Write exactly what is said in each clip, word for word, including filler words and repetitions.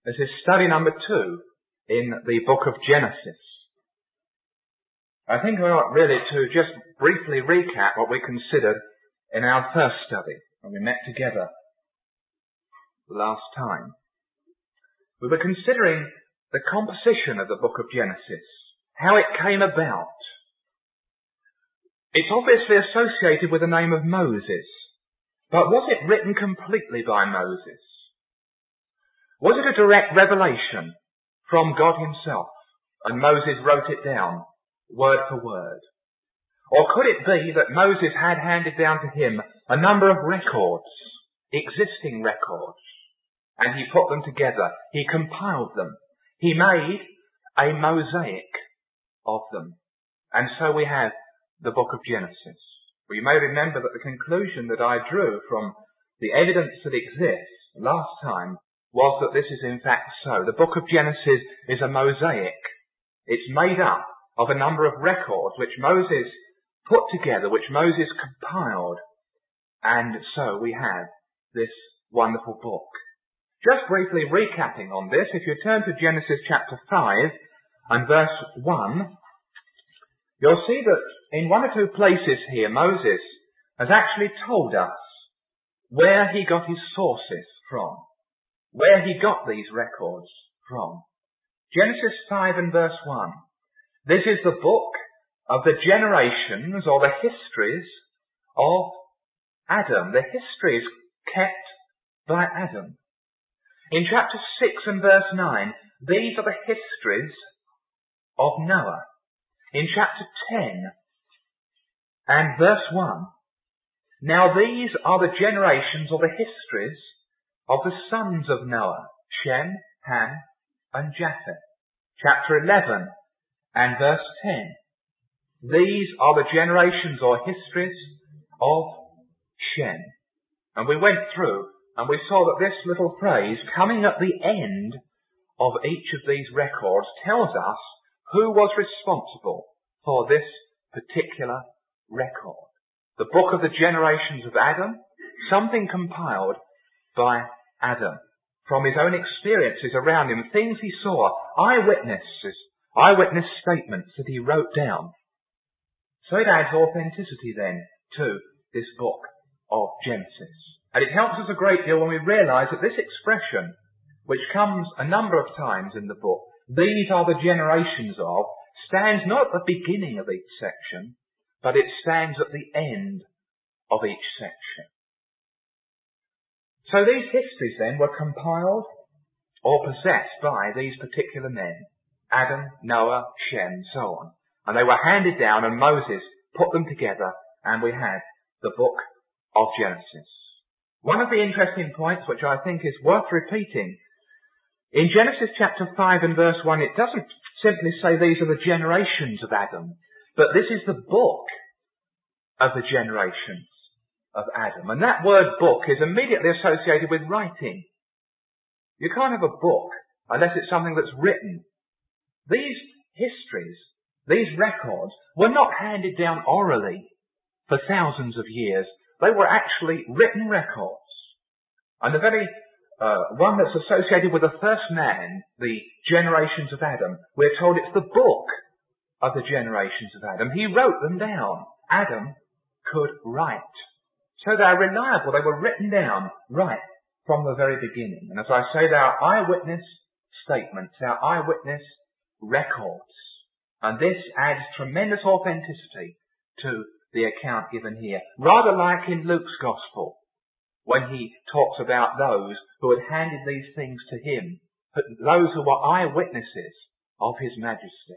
This is study number two in the book of Genesis. I think we ought really to just briefly recap what we considered in our first study when we met together last time. We were considering the composition of the book of Genesis, how it came about. It's obviously associated with the name of Moses, but was it written completely by Moses? Was it a direct revelation from God himself, and Moses wrote it down, word for word? Or could it be that Moses had handed down to him a number of records, existing records, and he put them together, he compiled them, he made a mosaic of them, and so we have the book of Genesis. Well, you may remember that the conclusion that I drew from the evidence that exists last time was that this is in fact so. The book of Genesis is a mosaic. It's made up of a number of records which Moses put together, which Moses compiled, and so we have this wonderful book. Just briefly recapping on this, if you turn to Genesis chapter five and verse one, you'll see that in one or two places here Moses has actually told us where he got his sources from, where he got these records from. Genesis five and verse one. This is the book of the generations or the histories of Adam. The histories kept by Adam. In chapter six and verse nine, these are the histories of Noah. In chapter ten and verse one, now these are the generations or the histories of the sons of Noah, Shem, Ham, and Japheth. Chapter eleven and verse ten. These are the generations or histories of Shem. And we went through and we saw that this little phrase coming at the end of each of these records tells us who was responsible for this particular record. The book of the generations of Adam, something compiled by Adam from his own experiences around him, things he saw, eyewitnesses, eyewitness statements that he wrote down. So it adds authenticity then to this book of Genesis. And it helps us a great deal when we realise that this expression, which comes a number of times in the book, these are the generations of, stands not at the beginning of each section, but it stands at the end of each section. So these histories then were compiled or possessed by these particular men, Adam, Noah, Shem, so on. And they were handed down and Moses put them together and we had the book of Genesis. One of the interesting points which I think is worth repeating, in Genesis chapter five and verse one, it doesn't simply say these are the generations of Adam, but this is the book of the generations of Adam. And that word book is immediately associated with writing. You can't have a book unless it's something that's written. These histories, these records, were not handed down orally for thousands of years. They were actually written records. And the very uh, one that's associated with the first man, the generations of Adam, we're told it's the book of the generations of Adam. He wrote them down. Adam could write. So they're reliable. They were written down right from the very beginning. And as I say, they are eyewitness statements, they are eyewitness records. And this adds tremendous authenticity to the account given here. Rather like in Luke's Gospel, when he talks about those who had handed these things to him, those who were eyewitnesses of his majesty.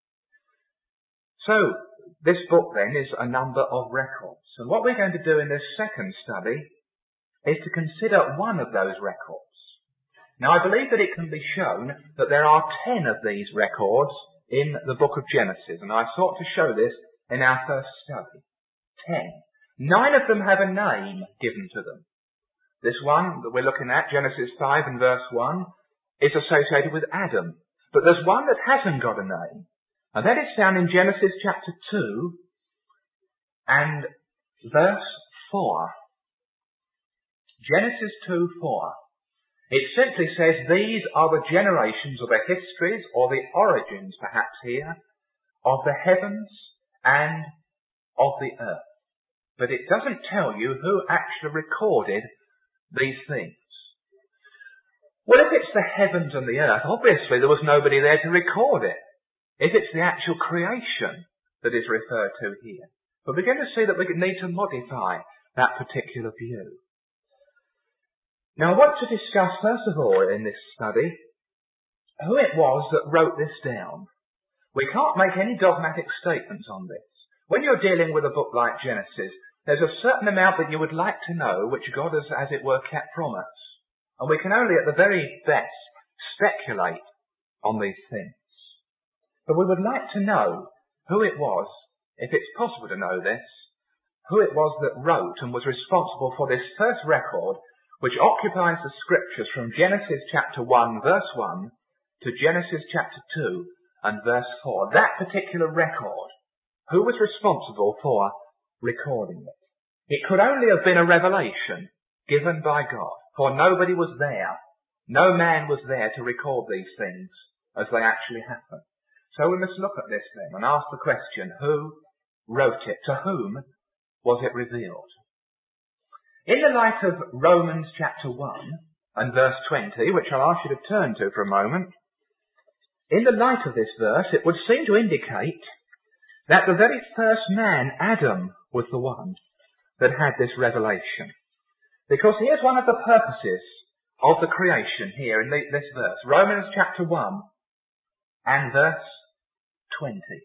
So, this book then is a number of records. And what we're going to do in this second study is to consider one of those records. Now I believe that it can be shown that there are ten of these records in the book of Genesis. And I sought to show this in our first study. Ten. Nine of them have a name given to them. This one that we're looking at, Genesis five and verse one, is associated with Adam. But there's one that hasn't got a name. And that is found in Genesis chapter two and verse four. Genesis two four. It simply says these are the generations or the histories or the origins, perhaps here, of the heavens and of the earth. But it doesn't tell you who actually recorded these things. Well, if it's the heavens and the earth, obviously there was nobody there to record it. If it's the actual creation that is referred to here. But we're going to see that we need to modify that particular view. Now I want to discuss, first of all, in this study, who it was that wrote this down. We can't make any dogmatic statements on this. When you're dealing with a book like Genesis, there's a certain amount that you would like to know which God has, as it were, kept from us. And we can only, at the very best, speculate on these things. But we would like to know who it was, if it's possible to know this, who it was that wrote and was responsible for this first record, which occupies the scriptures from Genesis chapter one, verse one, to Genesis chapter two and verse four. That particular record, who was responsible for recording it? It could only have been a revelation given by God, for nobody was there, no man was there to record these things as they actually happened. So we must look at this then and ask the question, who wrote it? To whom was it revealed? In the light of Romans chapter one and verse twenty, which I'll ask you to turn to for a moment, in the light of this verse, it would seem to indicate that the very first man, Adam, was the one that had this revelation. Because here's one of the purposes of the creation here in this verse. Romans chapter one and verse twenty.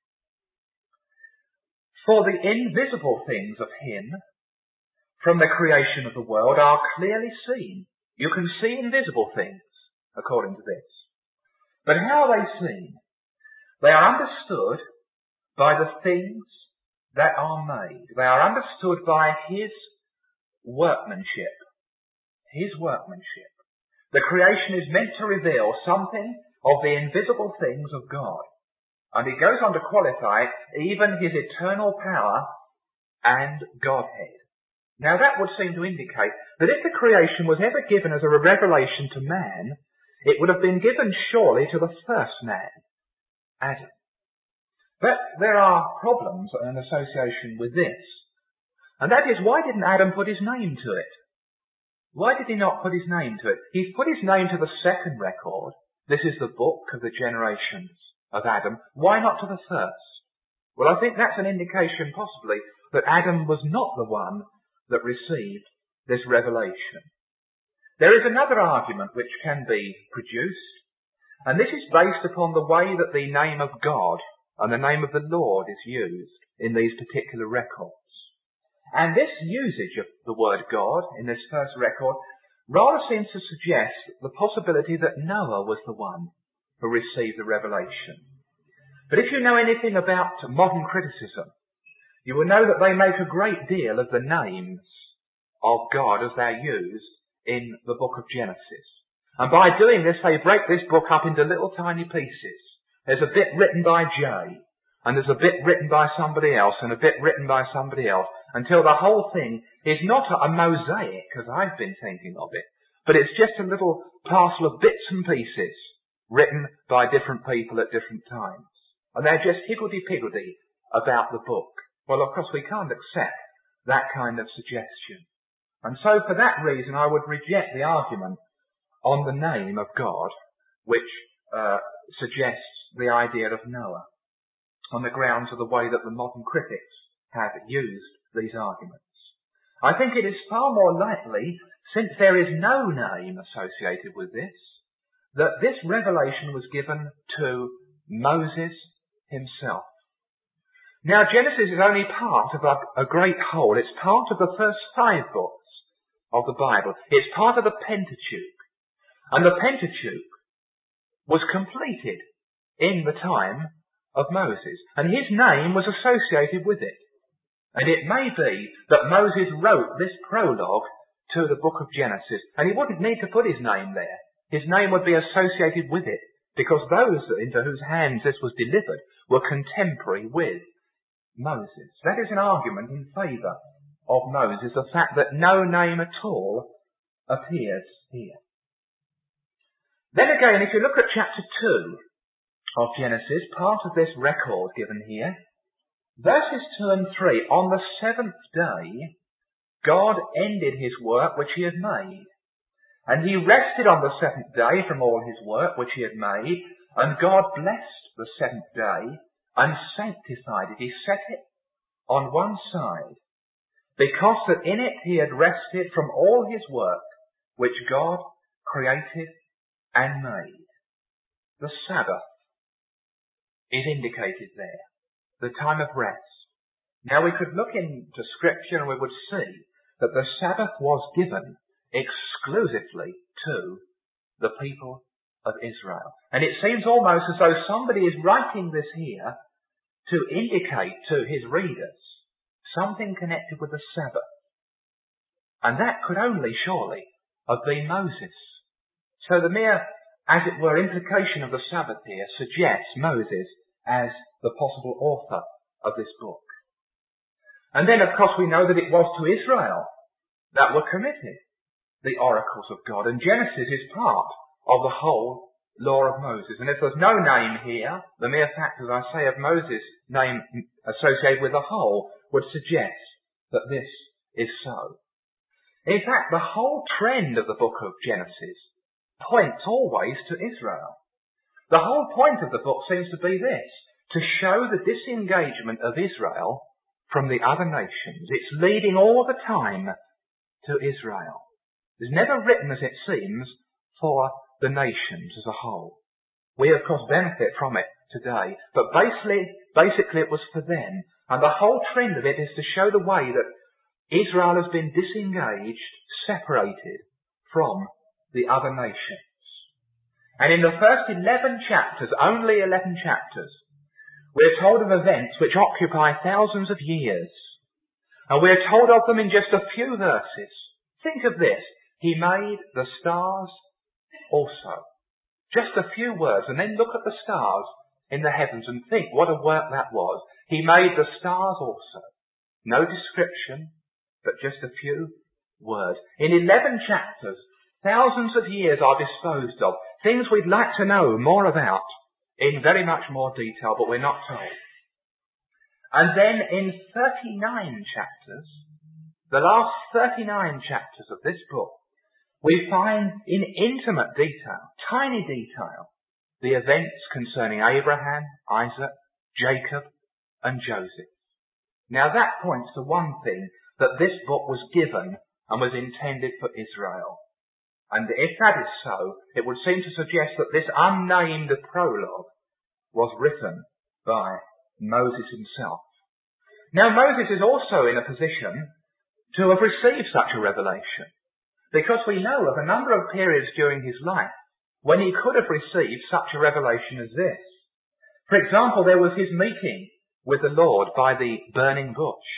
For the invisible things of him from the creation of the world are clearly seen. You can see invisible things according to this. But how are they seen? They are understood by the things that are made. They are understood by his workmanship. His workmanship. The creation is meant to reveal something of the invisible things of God. And he goes on to qualify even his eternal power and Godhead. Now that would seem to indicate that if the creation was ever given as a revelation to man, it would have been given surely to the first man, Adam. But there are problems in association with this. And that is, why didn't Adam put his name to it? Why did he not put his name to it? He's put his name to the second record. This is the book of the generations of Adam. Why not to the first? Well, I think that's an indication possibly that Adam was not the one that received this revelation. There is another argument which can be produced, and this is based upon the way that the name of God and the name of the Lord is used in these particular records. And this usage of the word God in this first record rather seems to suggest the possibility that Noah was the one who received the revelation. But if you know anything about modern criticism, you will know that they make a great deal of the names of God as they're used in the book of Genesis. And by doing this, they break this book up into little tiny pieces. There's a bit written by J, and there's a bit written by somebody else, and a bit written by somebody else, until the whole thing is not a mosaic, as I've been thinking of it, but it's just a little parcel of bits and pieces written by different people at different times. And they're just higgledy-piggledy about the book. Well, of course, we can't accept that kind of suggestion. And so for that reason, I would reject the argument on the name of God, which uh, suggests the idea of Noah, on the grounds of the way that the modern critics have used these arguments. I think it is far more likely, since there is no name associated with this, that this revelation was given to Moses himself. Now, Genesis is only part of a, a great whole. It's part of the first five books of the Bible. It's part of the Pentateuch. And the Pentateuch was completed in the time of Moses. And his name was associated with it. And it may be that Moses wrote this prologue to the book of Genesis. And he wouldn't need to put his name there. His name would be associated with it, because those into whose hands this was delivered were contemporary with Moses. That is an argument in favour of Moses, the fact that no name at all appears here. Then again, if you look at chapter two of Genesis, part of this record given here, verses two and three, on the seventh day, God ended his work which he had made. And he rested on the seventh day from all his work which he had made, and God blessed the seventh day and sanctified it. He set it on one side, because that in it he had rested from all his work which God created and made. The Sabbath is indicated there, the time of rest. Now we could look into Scripture and we would see that the Sabbath was given exclusively to the people of Israel. And it seems almost as though somebody is writing this here to indicate to his readers something connected with the Sabbath. And that could only surely have been Moses. So the mere, as it were, implication of the Sabbath here suggests Moses as the possible author of this book. And then, of course, we know that it was to Israel that were committed the oracles of God. And Genesis is part of the whole law of Moses. And if there's no name here, the mere fact, as I say, of Moses' name associated with the whole would suggest that this is so. In fact, the whole trend of the book of Genesis points always to Israel. The whole point of the book seems to be this, to show the disengagement of Israel from the other nations. It's leading all the time to Israel. It's never written, as it seems, for the nations as a whole. We, of course, benefit from it today, but basically, basically it was for them. And the whole trend of it is to show the way that Israel has been disengaged, separated from the other nations. And in the first eleven chapters, only eleven chapters, we're told of events which occupy thousands of years. And we're told of them in just a few verses. Think of this. He made the stars also. Just a few words, and then look at the stars in the heavens and think what a work that was. He made the stars also. No description, but just a few words. In eleven chapters, thousands of years are disposed of. Things we'd like to know more about in very much more detail, but we're not told. And then in thirty-nine chapters, the last thirty-nine chapters of this book, we find in intimate detail, tiny detail, the events concerning Abraham, Isaac, Jacob, and Joseph. Now that points to one thing, that this book was given and was intended for Israel. And if that is so, it would seem to suggest that this unnamed prologue was written by Moses himself. Now Moses is also in a position to have received such a revelation, because we know of a number of periods during his life when he could have received such a revelation as this. For example, there was his meeting with the Lord by the burning bush.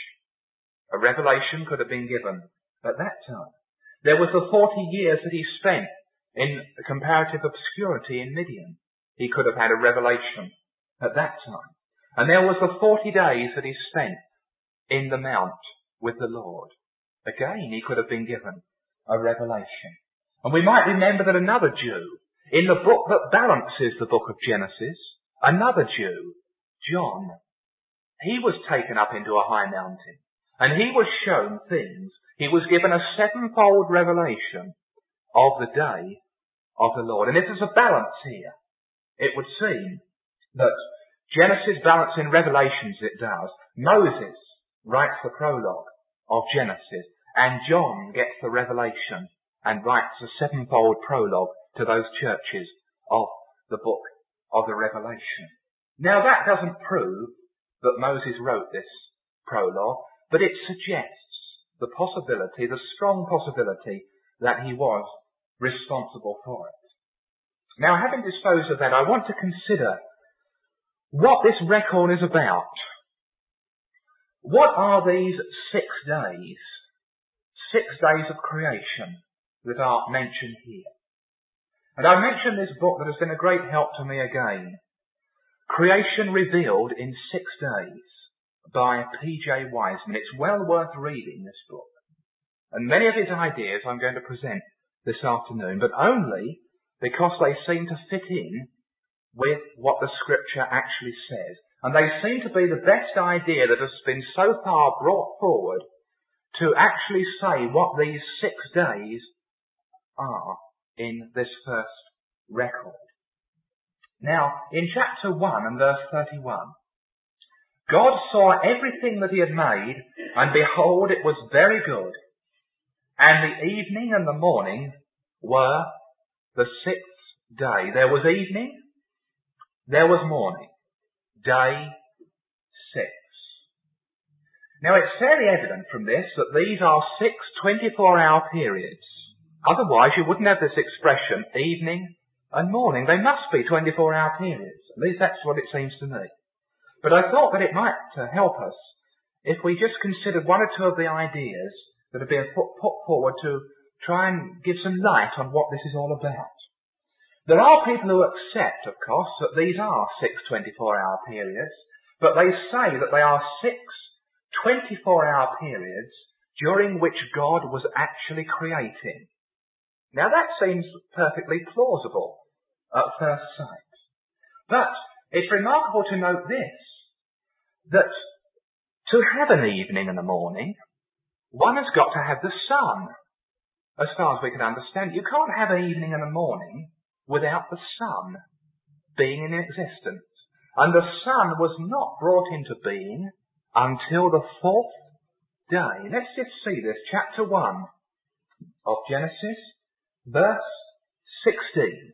A revelation could have been given at that time. There was the forty years that he spent in comparative obscurity in Midian. He could have had a revelation at that time. And there was the forty days that he spent in the mount with the Lord. Again, he could have been given a revelation. And we might remember that another Jew, in the book that balances the book of Genesis, another Jew, John, he was taken up into a high mountain. And he was shown things. He was given a sevenfold revelation of the day of the Lord. And if there's a balance here, it would seem that Genesis balance in Revelations it does. Moses writes the prologue of Genesis, and John gets the revelation and writes a sevenfold prologue to those churches of the book of the Revelation. Now that doesn't prove that Moses wrote this prologue, but it suggests the possibility, the strong possibility, that he was responsible for it. Now, having disposed of that, I want to consider what this record is about. What are these six days, six days of creation that are mentioned here? And I mention this book that has been a great help to me again. Creation Revealed in Six Days, by P J Wiseman. It's well worth reading, this book. And many of his ideas I'm going to present this afternoon, but only because they seem to fit in with what the Scripture actually says. And they seem to be the best idea that has been so far brought forward to actually say what these six days are in this first record. Now, in chapter one and verse thirty-one, God saw everything that he had made, and behold, it was very good. And the evening and the morning were the sixth day. There was evening, there was morning. Day six. Now it's fairly evident from this that these are six twenty-four hour periods. Otherwise you wouldn't have this expression, evening and morning. They must be twenty-four hour periods. At least that's what it seems to me. But I thought that it might uh, help us if we just considered one or two of the ideas that have been put, put forward to try and give some light on what this is all about. There are people who accept, of course, that these are six twenty-four hour periods, but they say that they are six twenty-four hour periods during which God was actually creating. Now that seems perfectly plausible at first sight. But it's remarkable to note this, that to have an evening and a morning, one has got to have the sun, as far as we can understand. You can't have an evening and a morning without the sun being in existence. And the sun was not brought into being until the fourth day. Let's just see this. Chapter one of Genesis, verse sixteen.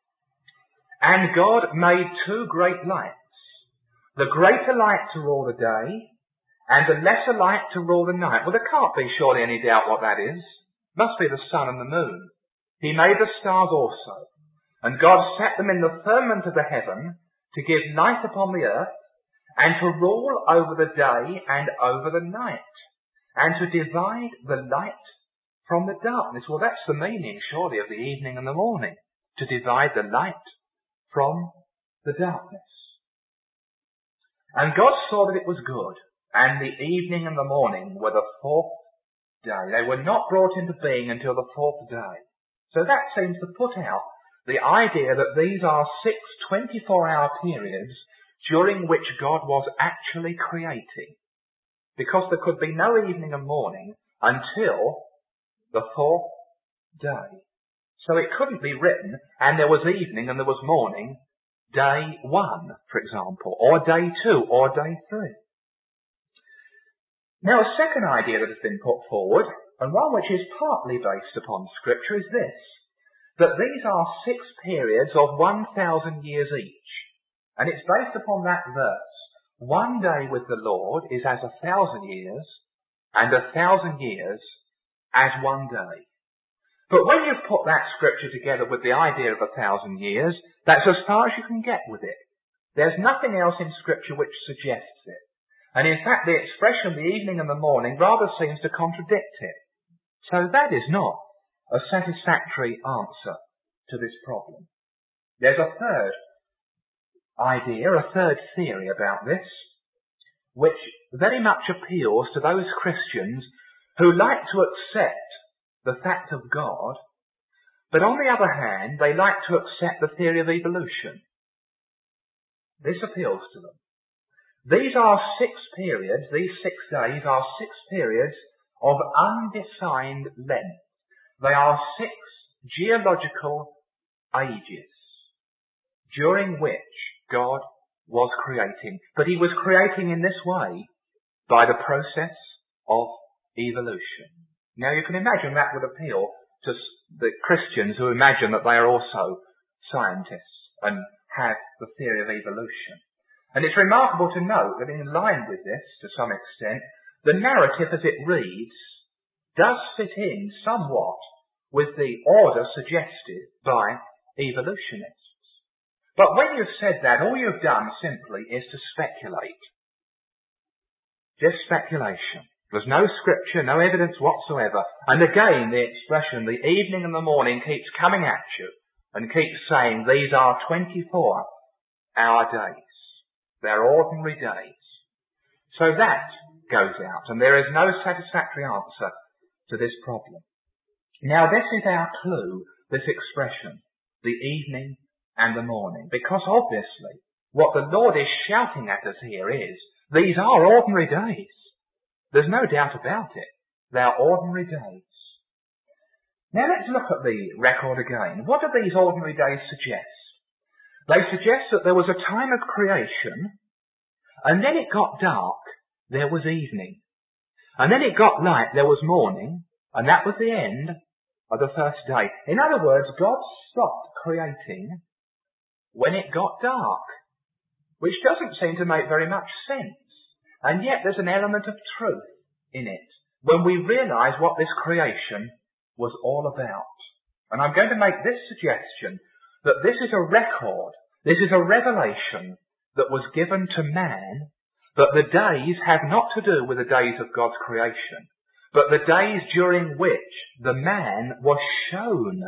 And God made two great lights, the greater light to rule the day, and the lesser light to rule the night. Well, there can't be surely any doubt what that is. Must be the sun and the moon. He made the stars also. And God set them in the firmament of the heaven to give light upon the earth, and to rule over the day and over the night, and to divide the light from the darkness. Well, that's the meaning, surely, of the evening and the morning, to divide the light from the darkness. And God saw that it was good, and the evening and the morning were the fourth day. They were not brought into being until the fourth day. So that seems to put out the idea that these are six twenty-four hour periods during which God was actually creating. Because there could be no evening and morning until the fourth day. So it couldn't be written, and there was evening and there was morning, day one, for example, or day two, or day three. Now a second idea that has been put forward, and one which is partly based upon Scripture, is this: that these are six periods of one thousand years each. And it's based upon that verse. One day with the Lord is as a thousand years, and a thousand years as one day. But when you put that scripture together with the idea of a thousand years, that's as far as you can get with it. There's nothing else in Scripture which suggests it. And in fact, the expression the evening and the morning rather seems to contradict it. So that is not a satisfactory answer to this problem. There's a third idea, a third theory about this, which very much appeals to those Christians who like to accept the fact of God, but on the other hand, they like to accept the theory of evolution. This appeals to them. These are six periods, these six days are six periods of undefined length. They are six geological ages during which God was creating. But he was creating in this way by the process of evolution. Now you can imagine that would appeal to the Christians who imagine that they are also scientists and have the theory of evolution. And it's remarkable to note that in line with this, to some extent, the narrative as it reads does fit in somewhat with the order suggested by evolutionists. But when you've said that, all you've done simply is to speculate. Just speculation. There's no scripture, no evidence whatsoever. And again, the expression, the evening and the morning, keeps coming at you and keeps saying these are twenty-four hour days. They're ordinary days. So that goes out, and there is no satisfactory answer to this problem. Now this is our clue, this expression. the evening and the morning. Because obviously, what the Lord is shouting at us here is, these are ordinary days. There's no doubt about it. They are ordinary days. Now let's look at the record again. What do these ordinary days suggest? They suggest that there was a time of creation, and then it got dark, there was evening. And then it got light, there was morning, and that was the end of the first day. In other words, God stopped creating when it got dark, which doesn't seem to make very much sense. And yet there's an element of truth in it when we realise what this creation was all about. And I'm going to make this suggestion that this is a record, this is a revelation that was given to man, that the days have not to do with the days of God's creation, but the days during which the man was shown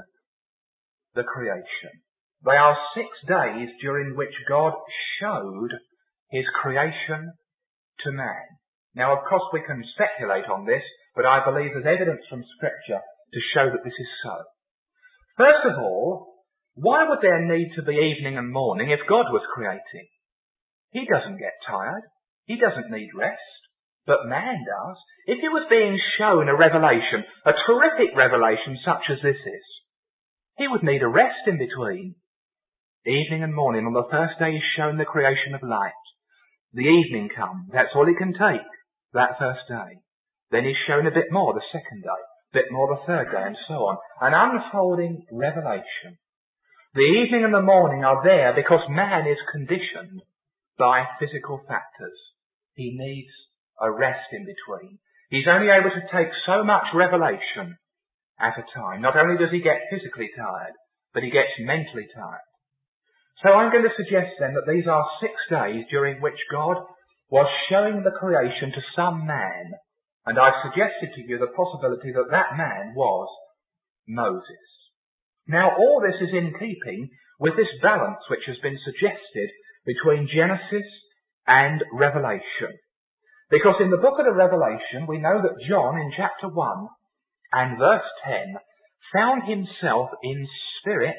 the creation. They are six days during which God showed his creation to man. Now, of course, we can speculate on this, but I believe there's evidence from Scripture to show that this is so. First of all, why would there need to be evening and morning if God was creating? He doesn't get tired. He doesn't need rest. But man does. If he was being shown a revelation, a terrific revelation such as this is, he would need a rest in between. Evening and morning. On the first day he's shown the creation of light. The evening comes. That's all he can take, that first day. Then he's shown a bit more the second day, a bit more the third day, and so on. An unfolding revelation. The evening and the morning are there because man is conditioned by physical factors. He needs a rest in between. He's only able to take so much revelation at a time. Not only does he get physically tired, but he gets mentally tired. So I'm going to suggest then that these are six days during which God was showing the creation to some man. And I've suggested to you the possibility that that man was Moses. Now all this is in keeping with this balance which has been suggested between Genesis and Revelation. Because in the book of the Revelation we know that John in chapter one and verse ten found himself in spirit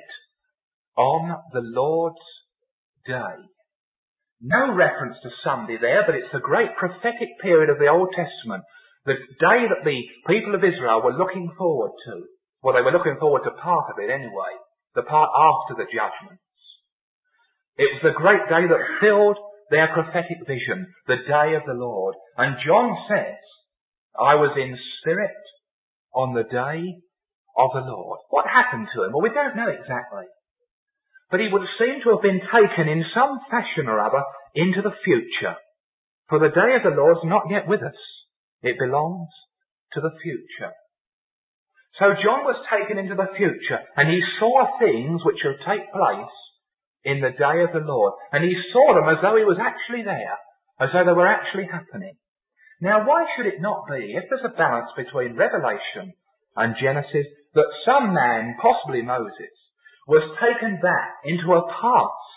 on the Lord's day. No reference to Sunday there, but it's a great prophetic period of the Old Testament. The day that the people of Israel were looking forward to. Well, they were looking forward to part of it anyway. The part after the judgments. It was the great day that filled their prophetic vision. The day of the Lord. And John says, I was in spirit on the day of the Lord. What happened to him? Well, we don't know exactly. But he would seem to have been taken in some fashion or other into the future. For the day of the Lord's not yet with us. It belongs to the future. So John was taken into the future and he saw things which will take place in the day of the Lord. And he saw them as though he was actually there, as though they were actually happening. Now why should it not be, if there's a balance between Revelation and Genesis, that some man, possibly Moses, was taken back into a past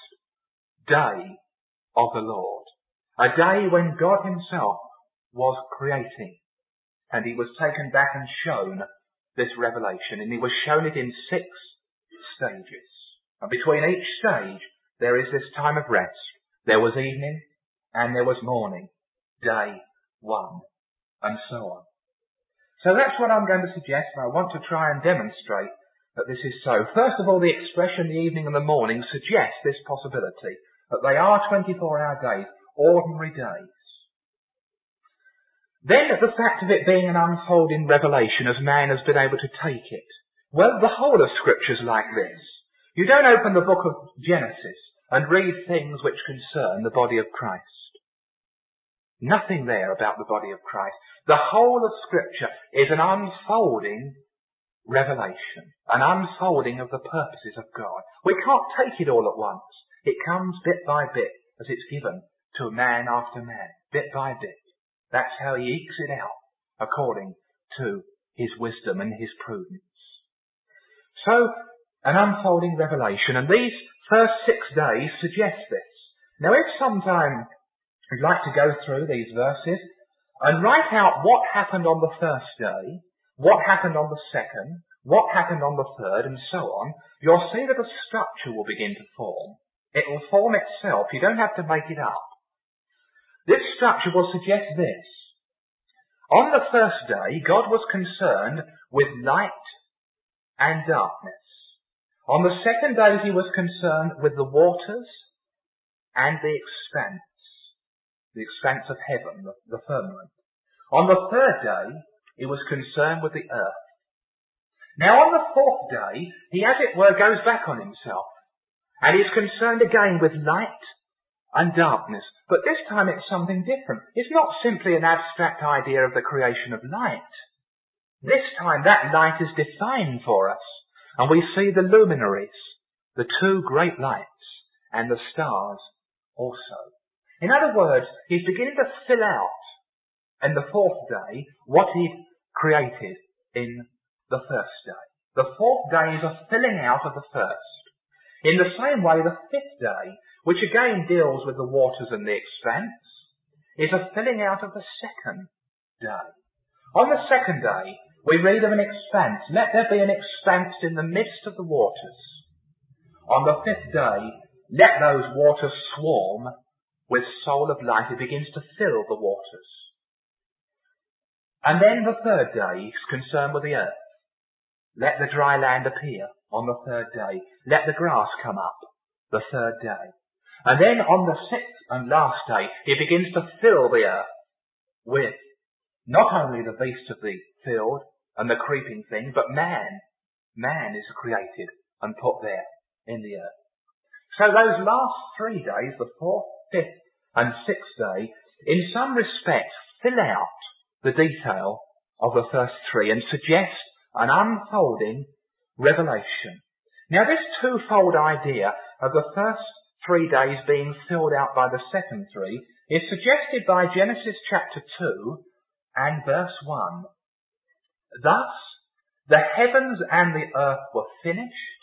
day of the Lord. A day when God himself was creating. And he was taken back and shown this revelation. And he was shown it in six stages. And between each stage there is this time of rest. There was evening and there was morning. Day one. And so on. So that's what I'm going to suggest, and I want to try and demonstrate that this is so. First of all, the expression the evening and the morning suggests this possibility, that they are twenty-four hour days, ordinary days. Then the fact of it being an unfolding revelation as man has been able to take it. Well, the whole of Scripture's like this. You don't open the book of Genesis and read things which concern the body of Christ. Nothing there about the body of Christ. The whole of Scripture is an unfolding revelation, an unfolding of the purposes of God. We can't take it all at once. It comes bit by bit as it's given to man after man, bit by bit. That's how he ekes it out according to his wisdom and his prudence. So, an unfolding revelation, and these first six days suggest this. Now if sometime you'd like to go through these verses and write out what happened on the first day, what happened on the second, what happened on the third, and so on, you'll see that a structure will begin to form. It will form itself. You don't have to make it up. This structure will suggest this. On the first day, God was concerned with light and darkness. On the second day, he was concerned with the waters and the expanse, the expanse of heaven, the, the firmament. On the third day, he was concerned with the earth. Now on the fourth day, he, as it were, goes back on himself, and he's concerned again with light and darkness. But this time it's something different. It's not simply an abstract idea of the creation of light. This time that light is defined for us, and we see the luminaries, the two great lights, and the stars also. In other words, he's beginning to fill out in the fourth day what he'd created in the first day. The fourth day is a filling out of the first. In the same way, the fifth day, which again deals with the waters and the expanse, is a filling out of the second day. On the second day, we read of an expanse. Let there be an expanse in the midst of the waters. On the fifth day, let those waters swarm with soul of light. It begins to fill the waters. And then the third day is concerned with the earth. Let the dry land appear on the third day. Let the grass come up the third day. And then on the sixth and last day, he begins to fill the earth with not only the beasts of the field and the creeping things, but man. Man is created and put there in the earth. So those last three days, the fourth, fifth and sixth day, in some respect fill out the detail of the first three and suggest an unfolding revelation. Now this twofold idea of the first three days being filled out by the second three is suggested by Genesis chapter two and verse one. Thus the heavens and the earth were finished,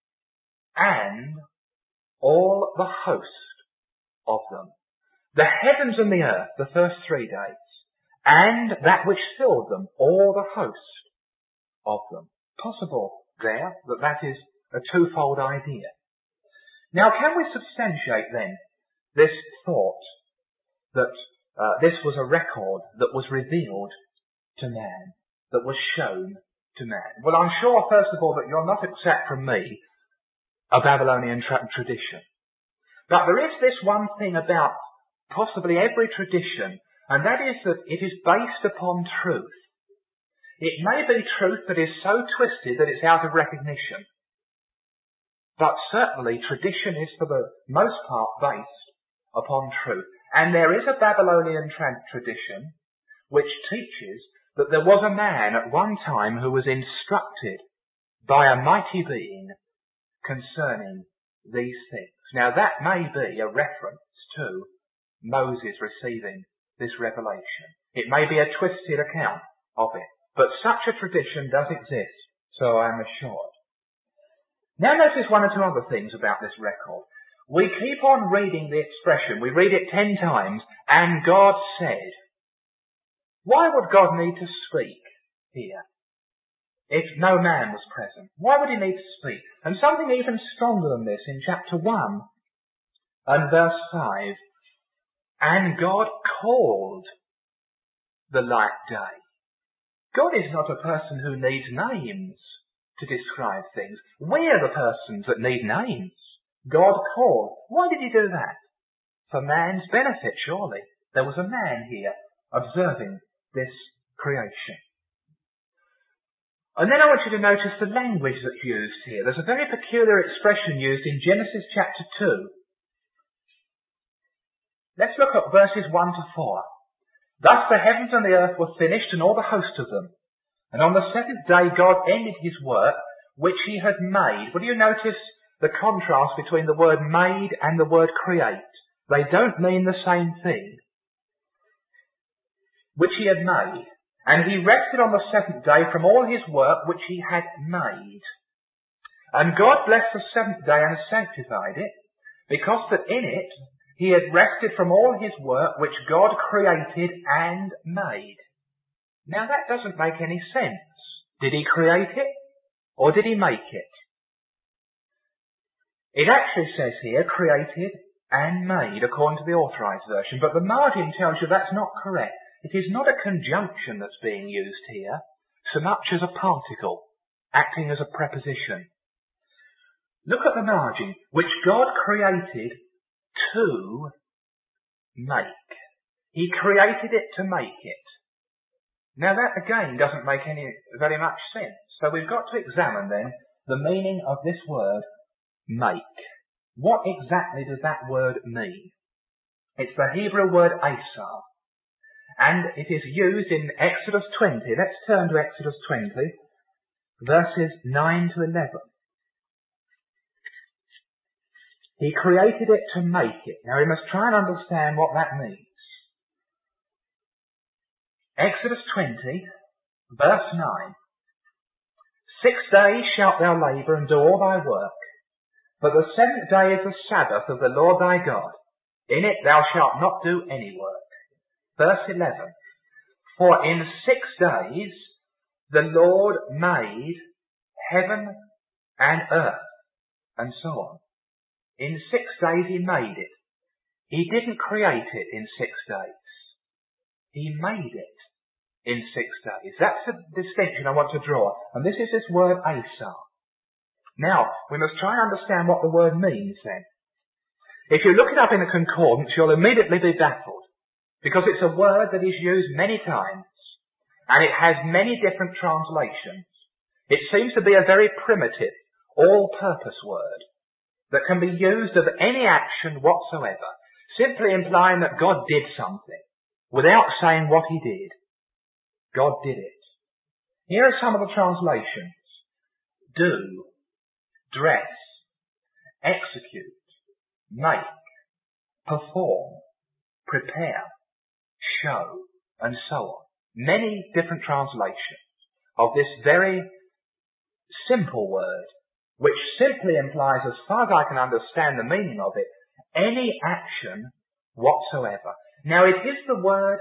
and all the host of them. The heavens and the earth, the first three days, and that which filled them, all the host of them. Possible there that that is a twofold idea. Now, can we substantiate then this thought that uh, this was a record that was revealed to man, that was shown to man? Well, I'm sure, first of all, that you'll not accept from me a Babylonian tra- tradition. But there is this one thing about possibly every tradition, and that is that it is based upon truth. It may be truth that is so twisted that it's out of recognition. But certainly tradition is for the most part based upon truth. And there is a Babylonian tra- tradition which teaches that there was a man at one time who was instructed by a mighty being concerning these things. Now that may be a reference to Moses receiving this revelation. It may be a twisted account of it. But such a tradition does exist, so I am assured. Now notice one or two other things about this record. We keep on reading the expression, we read it ten times, and God said. Why would God need to speak here if no man was present? Why would he need to speak? And something even stronger than this in chapter one and verse five. And God called the light day. God is not a person who needs names to describe things. We are the persons that need names. God called. Why did he do that? For man's benefit, surely. There was a man here observing this creation. And then I want you to notice the language that's used here. There's a very peculiar expression used in Genesis chapter two. Let's look at verses one to four. Thus the heavens and the earth were finished, and all the host of them. And on the seventh day God ended his work which he had made. Will you notice the contrast between the word made and the word create? They don't mean the same thing. Which he had made. And he rested on the seventh day from all his work which he had made. And God blessed the seventh day and sanctified it, because that in it he had rested from all his work which God created and made. Now that doesn't make any sense. Did he create it? Or did he make it? It actually says here, created and made, according to the Authorised Version. But the margin tells you that's not correct. It is not a conjunction that's being used here, so much as a particle, acting as a preposition. Look at the margin, which God created to make. He created it to make it. Now that again doesn't make any very much sense. So we've got to examine then the meaning of this word make. What exactly does that word mean? It's the Hebrew word asar. And it is used in Exodus twenty. Let's turn to Exodus twenty, verses nine to eleven. He created it to make it. Now we must try and understand what that means. Exodus twenty, verse nine. Six days shalt thou labour and do all thy work, but the seventh day is the Sabbath of the Lord thy God. In it thou shalt not do any work. Verse eleven. For in six days the Lord made heaven and earth, and so on. In six days he made it. He didn't create it in six days. He made it in six days. That's the distinction I want to draw. And this is this word asar. Now, we must try and understand what the word means then. If you look it up in a concordance, you'll immediately be baffled, because it's a word that is used many times, and it has many different translations. It seems to be a very primitive, all-purpose word that can be used of any action whatsoever, simply implying that God did something, without saying what he did. God did it. Here are some of the translations. Do, dress, execute, make, perform, prepare, show, and so on. Many different translations of this very simple word, which simply implies, as far as I can understand the meaning of it, any action whatsoever. Now it is the word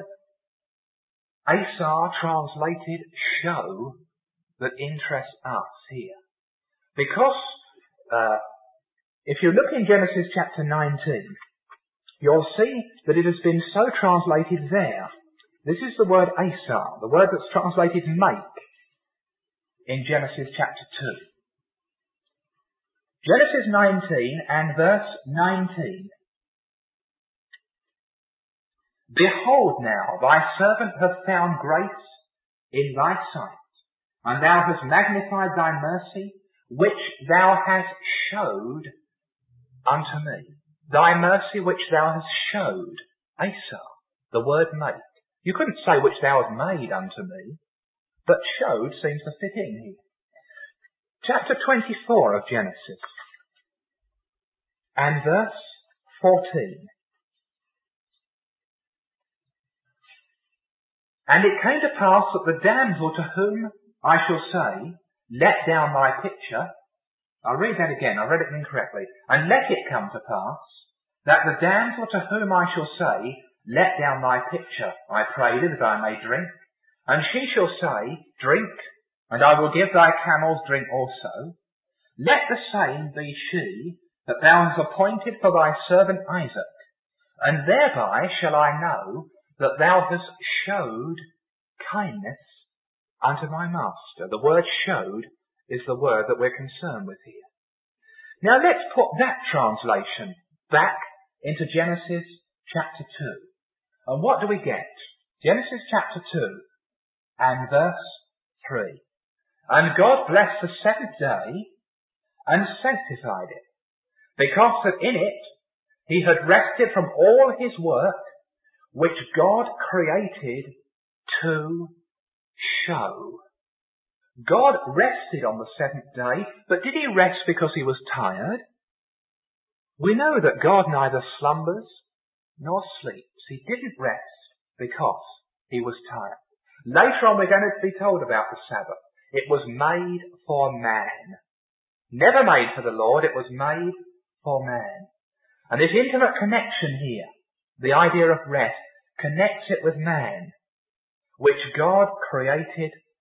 asar translated show that interests us here. Because uh, if you look in Genesis chapter nineteen, you'll see that it has been so translated there. This is the word asar, the word that's translated make in Genesis chapter two. Genesis nineteen and verse nineteen. Behold now, thy servant hath found grace in thy sight, and thou hast magnified thy mercy, which thou hast showed unto me. Thy mercy which thou hast showed, asar, the word make. You couldn't say which thou hast made unto me, but showed seems to fit in here. Chapter twenty-four of Genesis, and verse fourteen. And it came to pass that the damsel to whom I shall say, let down thy pitcher, I'll read that again, I read it incorrectly. And let it come to pass that the damsel to whom I shall say, let down thy pitcher, I pray thee, that I may drink. And she shall say, drink, and I will give thy camels drink also. Let the same be she that thou hast appointed for thy servant Isaac. And thereby shall I know that thou hast showed kindness unto my master. The word showed is the word that we're concerned with here. Now let's put that translation back into Genesis chapter two. And what do we get? Genesis chapter two and verse three. And God blessed the seventh day and sanctified it, because that in it he had rested from all his work which God created to show. God rested on the seventh day, but did he rest because he was tired? We know that God neither slumbers nor sleeps. He didn't rest because he was tired. Later on we're going to be told about the Sabbath. It was made for man. Never made for the Lord, it was made for man. And this intimate connection here, the idea of rest, connects it with man, which God created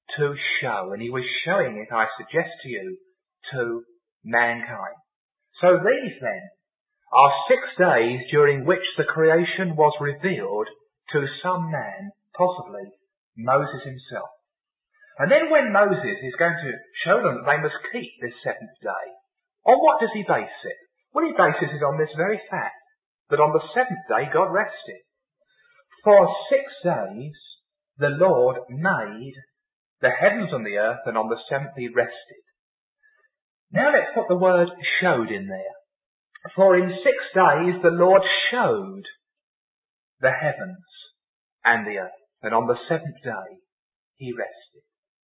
to show. And he was showing it, I suggest to you, to mankind. So these then are six days during which the creation was revealed to some man, possibly Moses himself. And then when Moses is going to show them that they must keep this seventh day, on what does he base it? Well, he bases it on this very fact, that on the seventh day God rested. For six days the Lord made the heavens and the earth, and on the seventh he rested. Now let's put the word showed in there. For in six days the Lord showed the heavens and the earth, and on the seventh day he rested.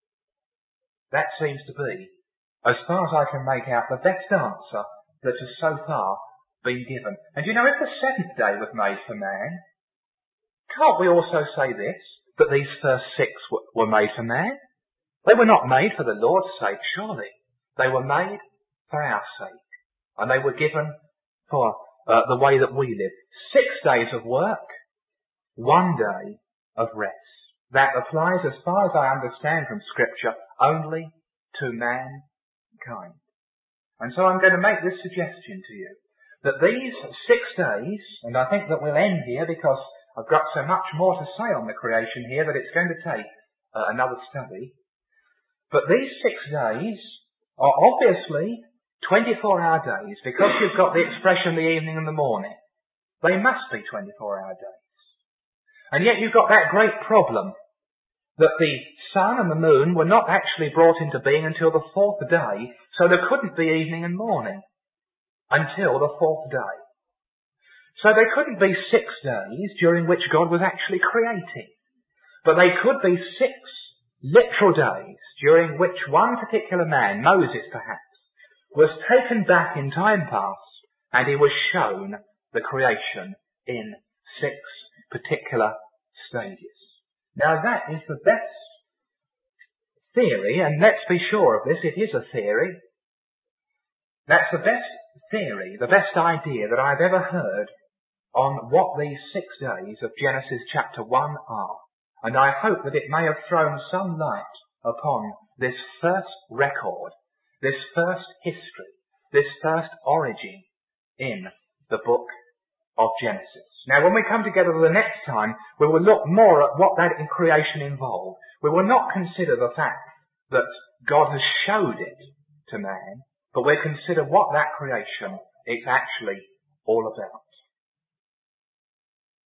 That seems to be, as far as I can make out, the best answer that has so far been given. And you know, if the seventh day was made for man, can't we also say this, that these first six were made for man? They were not made for the Lord's sake, surely. They were made for our sake. And they were given for uh, the way that we live. Six days of work, one day of rest. That applies, as far as I understand from Scripture, only to mankind. And so I'm going to make this suggestion to you, that these six days, and I think that we'll end here because I've got so much more to say on the creation here that it's going to take uh, another study. But these six days are obviously twenty-four hour days, because you've got the expression the evening and the morning. They must be twenty-four hour days. And yet you've got that great problem that the sun and the moon were not actually brought into being until the fourth day, so there couldn't be evening and morning until the fourth day. So there couldn't be six days during which God was actually creating. But they could be six literal days during which one particular man, Moses perhaps, was taken back in time past, and he was shown the creation in six particular stages. Now that is the best theory, and let's be sure of this, it is a theory. That's the best theory, the best idea that I've ever heard on what these six days of Genesis chapter one are. And I hope that it may have thrown some light upon this first record, this first history, this first origin in the book of Genesis. Now when we come together the next time, we will look more at what that creation involved. We will not consider the fact that God has showed it to man, but we'll consider what that creation is actually all about.